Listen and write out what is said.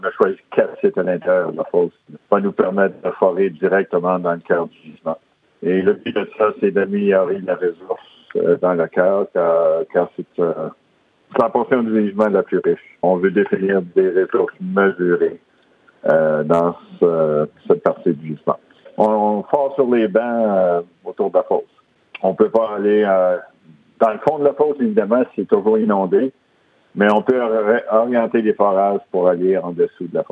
On a choisi 4 sites à l'intérieur de la fosse. Ça va nous permettre de forer directement dans le cœur du gisement. Et le but de ça, c'est d'améliorer la ressource dans le cœur, car c'est la portion du gisement la plus riche. On veut définir des ressources mesurées dans cette partie du gisement. On fore sur les bancs autour de la fosse. On peut pas aller dans le fond de la fosse, évidemment, c'est toujours inondé, mais on peut orienter les forages pour aller en dessous de la fosse.